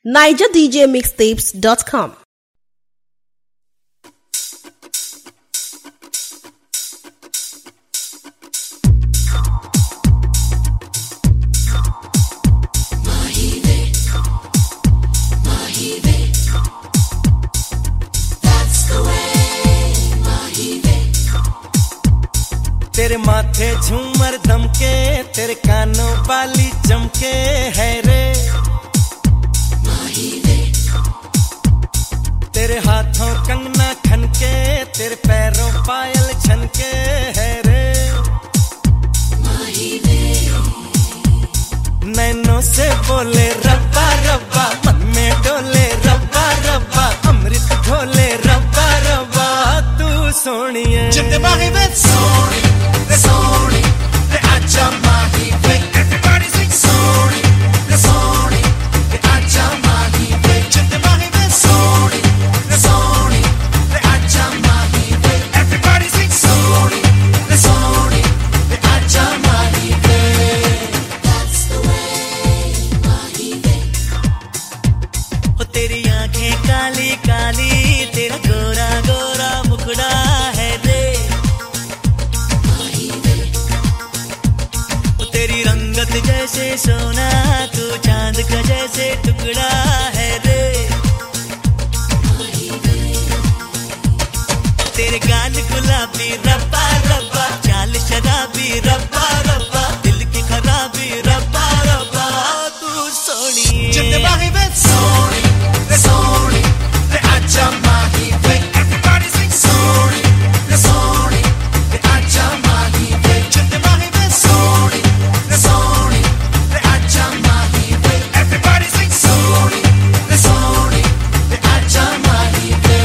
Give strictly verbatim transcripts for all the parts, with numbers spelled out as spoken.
niger d j mixtapes dot com. तेरे माथे झूमर दमके, तेरे कानों वाली चमके है रे तेरे हाथों कंगना खनके, तेरे पैरों पायल छनके है रे नैनों से बोले रब्बा रब्बा, मन में डोले रब्बा रब्बा, अमृत घोले रब्बा रब्बा, तू सोनिए Soni the Sony, the Acha Mahi Ve. Everybody sing Sony, the Sony, the Acha Mahi Ve. Chinte Mahi Ve. Sony, the Sony, the Acha Mahi Ve. Everybody sing Sony, the Sony, the Acha Mahi Ve. That's the way Mahi Ve. Oh, teri aankhein kaali kaali, tera gora gora mukda hai re. जैसे सोना तू चांद का जैसे टुकड़ा है रे तेरे गाल गुलाबी रब्बा रब्बा, चाल शराबी रब्बा रब्बा, दिल की खराबी रब्बा रब्बा, तू सोनी सोनी रे सोनी रे आजा माही वे. Everybody sing सोनी रे सोनी रे आजा माही वे. जिंदे माही वे सोनी रे सोनी रे आजा माही वे. Everybody sing सोनी रे सोनी रे आजा माही वे.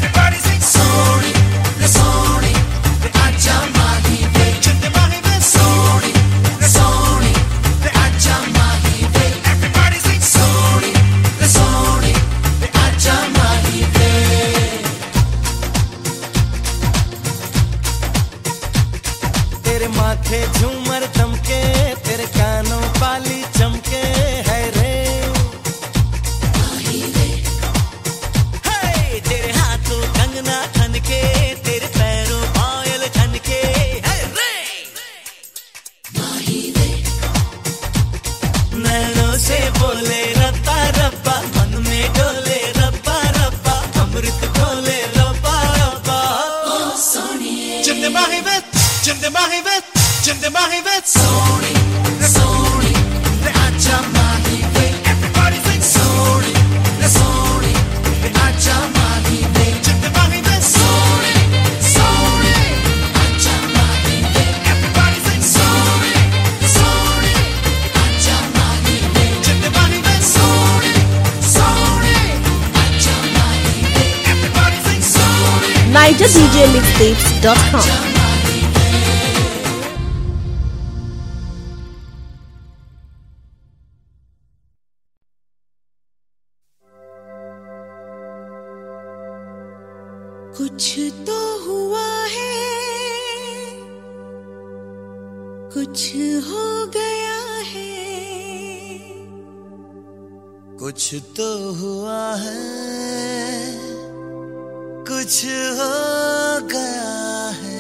Everybody sing Sony, the Sony, the Acha Mahi Ve. माथे झूमर दमके, तेरे कानों पाली चमके, है रे हे तेरे हाथों कंगना खनके, तेरे पैरों पायल छनके, है रे नैनों से बोले रब्बा रब्बा, मन में डोले रब्बा रब्बा, अमृत घोले रब्बा रब्बा। जिंदे माही vet, जिंदे माही vet, जिंदे माही vet, सोनी सोनी ले आजा माही vet, everybody sing Soni Soni ले आजा माही vet, जिंदे माही vet, सोनी सोनी आजा माही vet, everybody sing Soni Soni आजा माही vet, जिंदे माही vet, सोनी सोनी आजा माही vet, everybody sing Soni niger d j mixtapes dot com। कुछ तो हुआ है, कुछ हो गया है, कुछ तो हुआ है, कुछ हो गया है।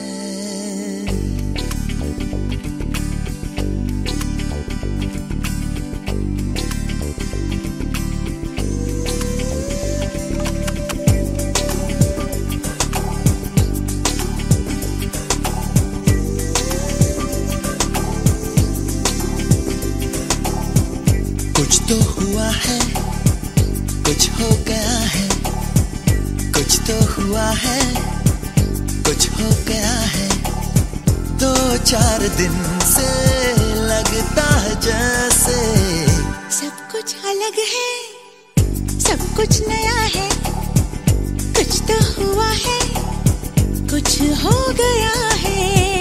कुछ तो हुआ है, कुछ हो गया है, कुछ तो हुआ है, कुछ हो गया है। दो चार दिन से लगता है जैसे सब कुछ अलग है, सब कुछ नया है, कुछ तो हुआ है, कुछ हो गया है।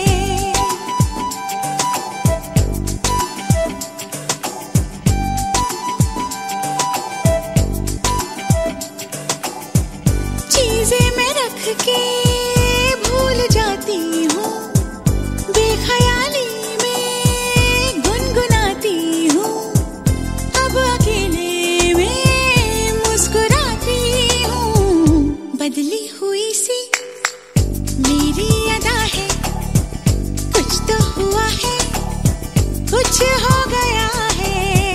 के भूल जाती हूँ, बेख्याली में गुनगुनाती हूँ, अब अकेले में मुस्कुराती हूँ। बदली हुई सी मेरी अदा है, कुछ तो हुआ है, कुछ हो गया है।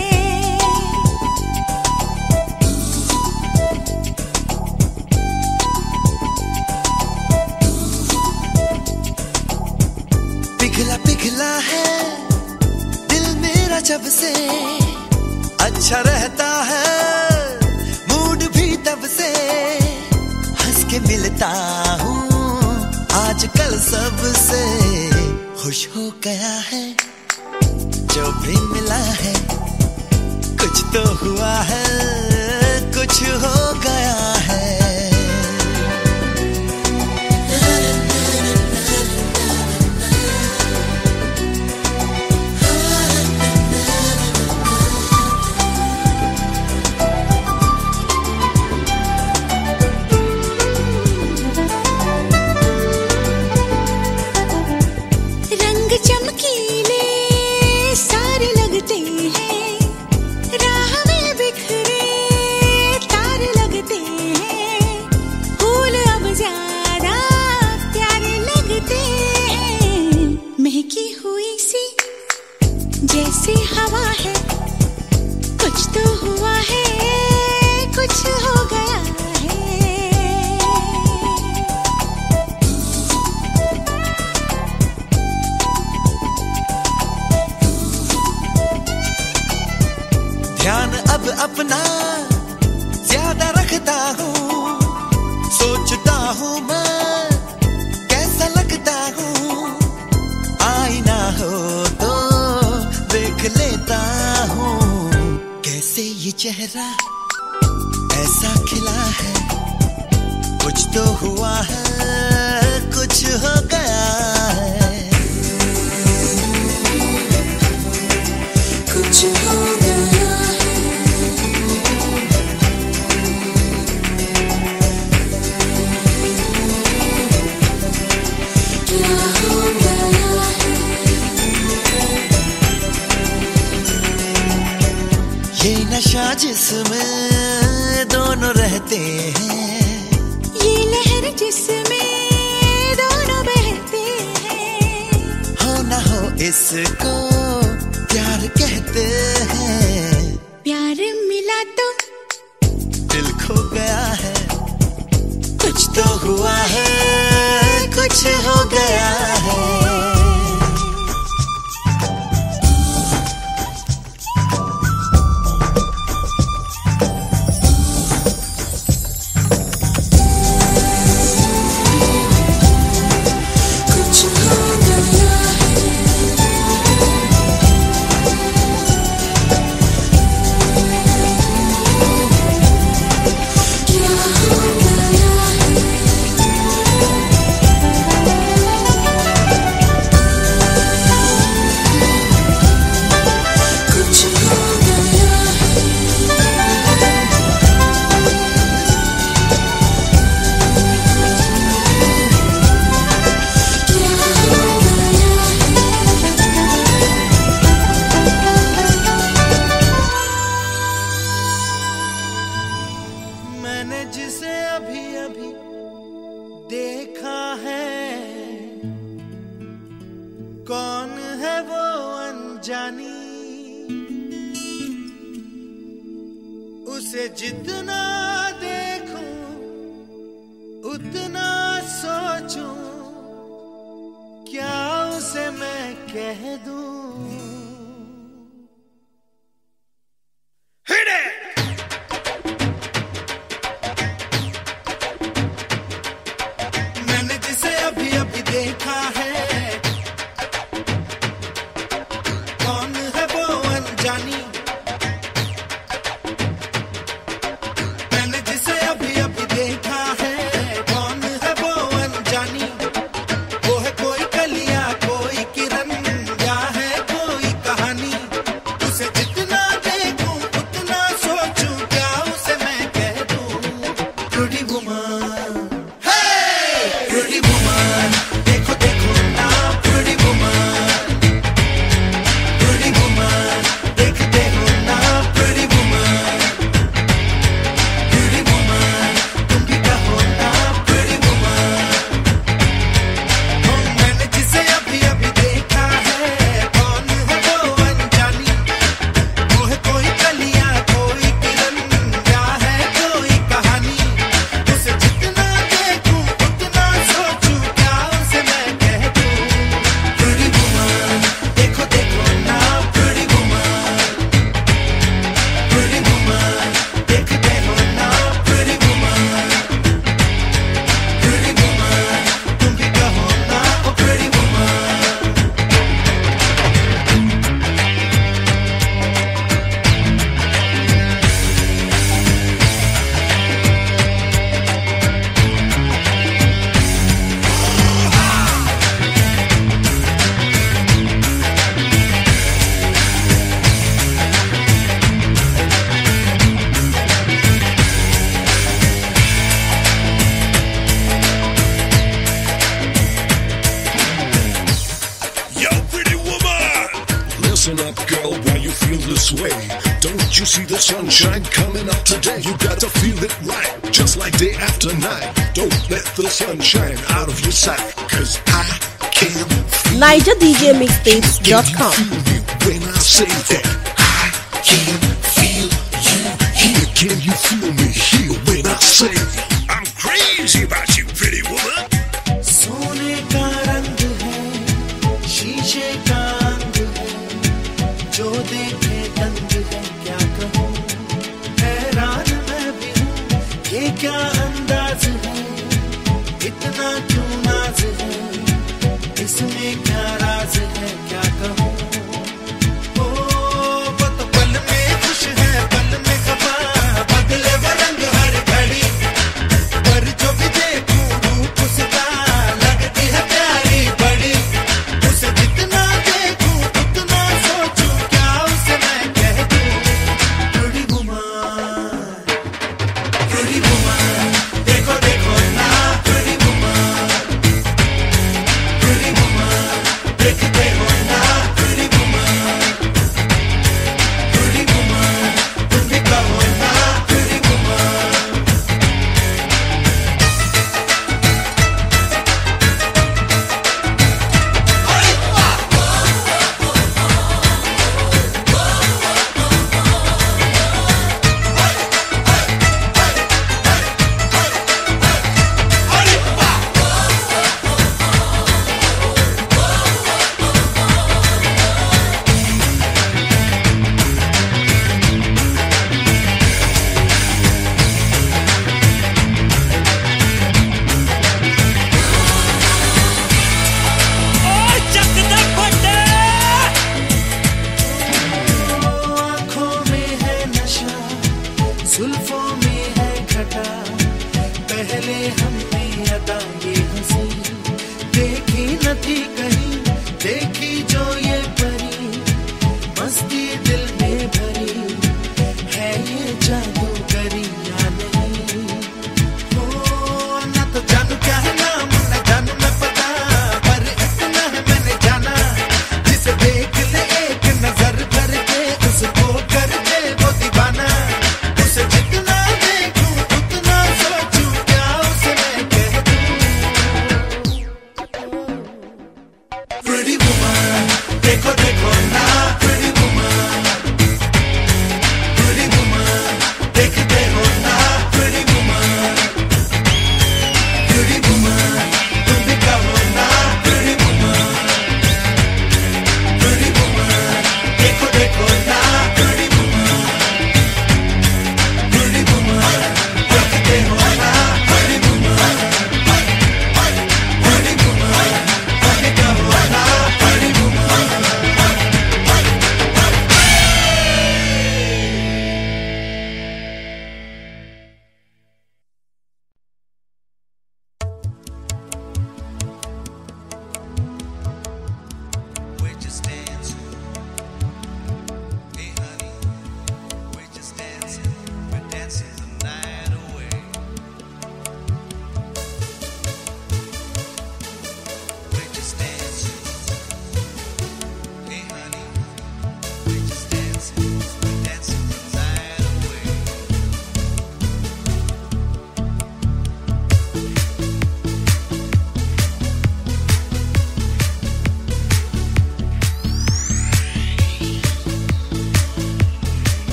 पिघला पिघला है दिल मेरा जब से, अच्छा रहता है मूड भी तब से, हंस के मिलता हूँ आजकल सबसे, खुश हो गया है जो भी मिला है, कुछ तो हुआ है, कुछ हो गया है। चमकीले सारे लगते हैं, राह में बिखरे तारे लगते हैं, फूल अब ज्यादा प्यारे लगते हैं। महकी हुई सी जैसे हवा है, कुछ तो हुआ है, कुछ हो गया है। ध्यान अब अपना ज्यादा रखता हूँ, सोचता हूँ मैं कैसा लगता हूँ, आईना हो तो देख लेता हूँ, कैसे ये चेहरा ऐसा खिला है, कुछ तो हुआ है, कुछ हो गया है। कुछ हो गया है, क्या हो गया है। जिसमें दोनों रहते हैं, ये लहर जिसमें दोनों बहते हैं। हो ना हो इसको प्यार कहते हैं। प्यार मिला तो दिल खो गया है, कुछ तो हुआ है, कुछ हो गया है। मैंने जिसे अभी अभी देखा है, कौन है वो अनजानी, उसे जितना देखूं उतना सोचूं, क्या उसे मैं कह दूं। देखा है, कौन है वो अनजानी, मैंने जिसे अभी अभी देखा है, कौन है वो अनजानी। वो है कोई कलिया, कोई किरण, या है कोई कहानी, उसे जितना देखूं उतना सोचूं, क्या उसे मैं कह दूं। Pretty woman, hey pretty woman, देखो देखो ना प्रिटी वुमन, प्रिटी वुमन, देखते हो ना प्रिटी वुमन, प्रिटी वुमन, तुम भी कहो ना प्रिटी वुमन। ओ मैंने जिसे अभी अभी देखा है, कौन है वो अनजानी, वो है कोई कलिया, कोई किरण, या है कोई कहानी, उसे जितना देखूं उतना सोचूं, क्या उसे मैं कह दूं। प्रिटी वुमन, देखो देखो ना प्रिटी वुमन, प्रिटी वुमन, देखते हो ना प्रिटी वुमन, प्रिटी वुमन, तुम भी कहो ना oh pretty woman. Yo, pretty woman! Listen up, girl, why you feel this way? Don't you see the sunshine coming up today? You gotta feel it right, just like day after night. Don't let the sun shine out of your sight, cause I can feel niger d j mixtapes dot com. Can you feel me when I say that? I can feel you here. Can you feel me here when I say I'm crazy about you, pretty woman? सोने का रंग है, शीशे का अंग है, जो देखे दंग है, क्या कहूँ हैरान मैं भी हूँ, ये क्या अंदाज है, इतना क्यों नाज है, इसमें क्या राज है, क्या कहूँ। ओ वो तो पल में खुश है, पल में खफा, बदले वो रंग हर घड़ी, पर जो भी देखूं रूप उसका लगती है प्यारी बड़ी, उसे जितना देखूं उतना सोचूं, क्या उसे मैं कह दूं। प्रिटी वुमन, प्रिटी वुमन, देखो देखो ना प्रिटी वुमन, प्रिटी वुमन, देखते हो ना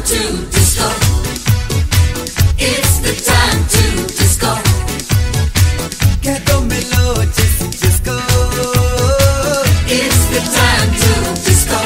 to disco. It's the time to disco. कह दो मिलो जिस जिसको. It's the time to disco.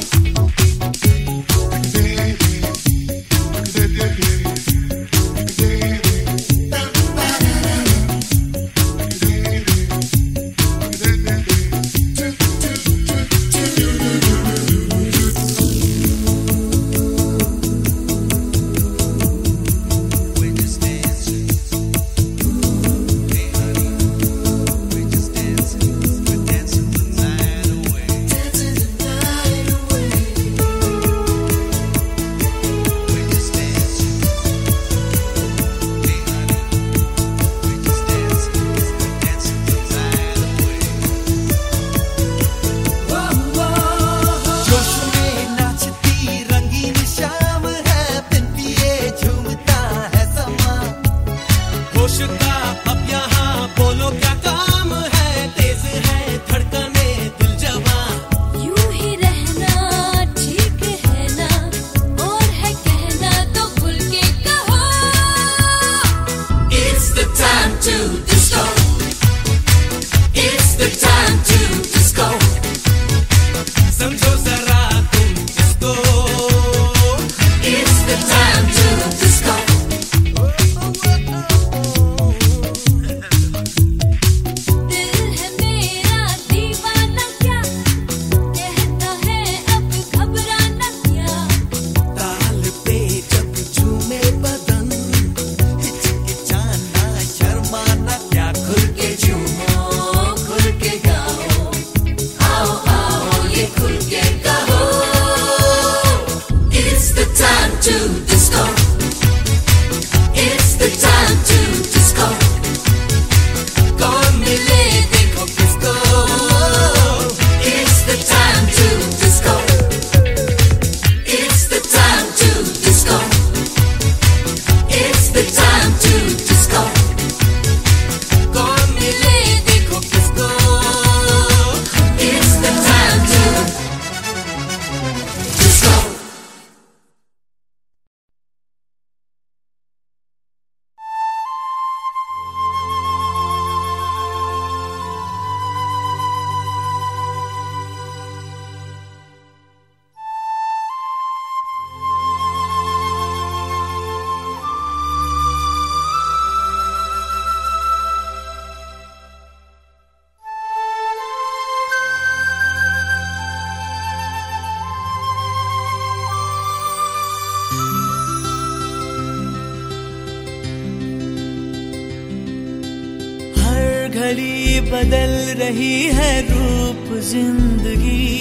घड़ी बदल रही है रूप जिंदगी,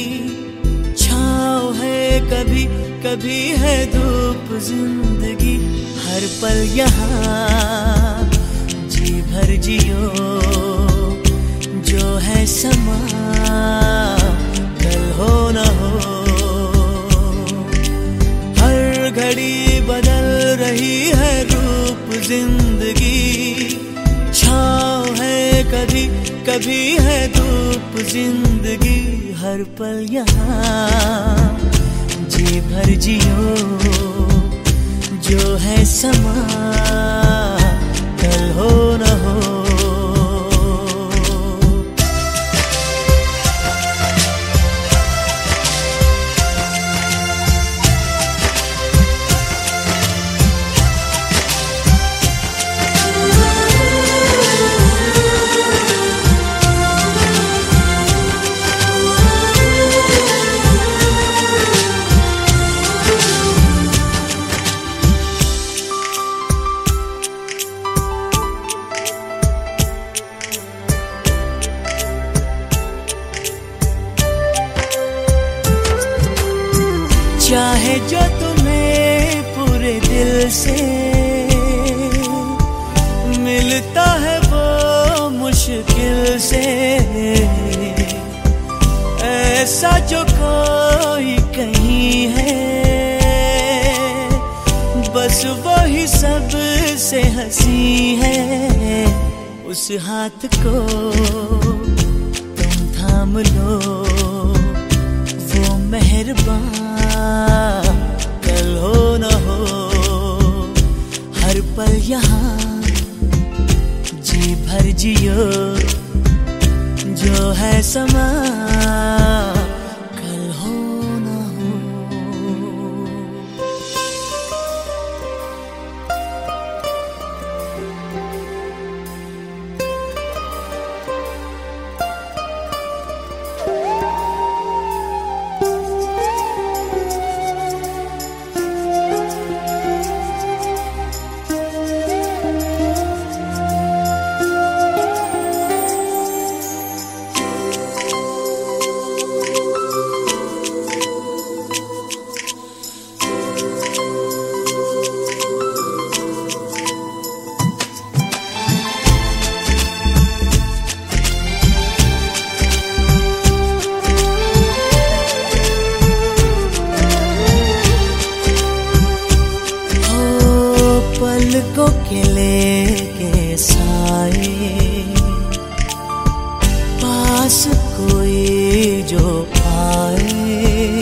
छाँव है कभी कभी है धूप जिंदगी, हर पल यहाँ जी भर जियो, जो है समा कल हो न हो। हर घड़ी बदल रही है रूप जिंदगी, छाँव है कभी कभी है धूप जिंदगी, हर पल यहाँ जी भर जियो, जो है समा कल हो न हो। चाहे जो तुम्हें पूरे दिल से मिलता है वो मुश्किल से, ऐसा जो कोई कहीं है, बस वही सब से हंसी है। उस हाथ को तुम थाम लो, वो मेहरबान कल हो न पलकों के लेके साए, पास कोई जो आए,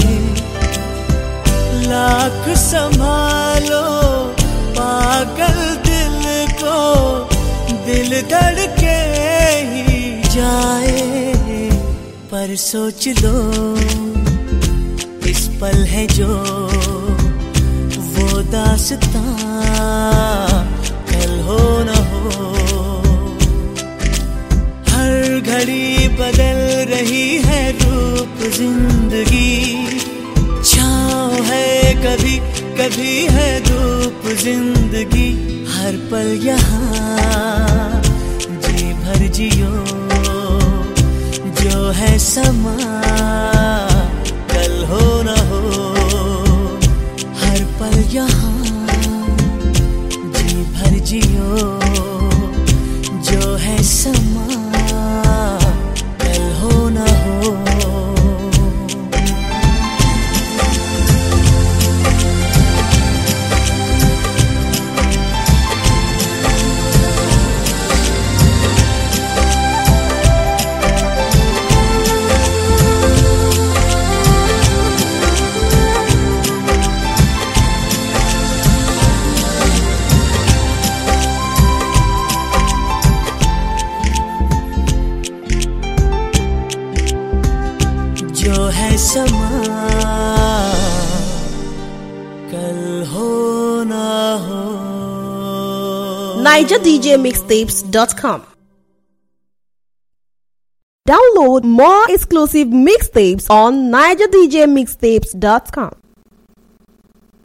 लाख संभालो पागल दिल को, दिल धड़के ही जाए। पर सोच लो इस पल है जो वो दास्तां कल हो न हो। हर घड़ी बदल रही है रूप जिंदगी, छाँव है कभी कभी है धूप जिंदगी। हर पल यहाँ जी भर जियो, जो है समा कल हो न हो। हर पल यहाँ जी भर जियो, जो है समा कल हो न हो। जो है समा कल हो ना हो। Niger D J Mixtapes dot com. Download more exclusive mixtapes on Niger D J Mixtapes dot com.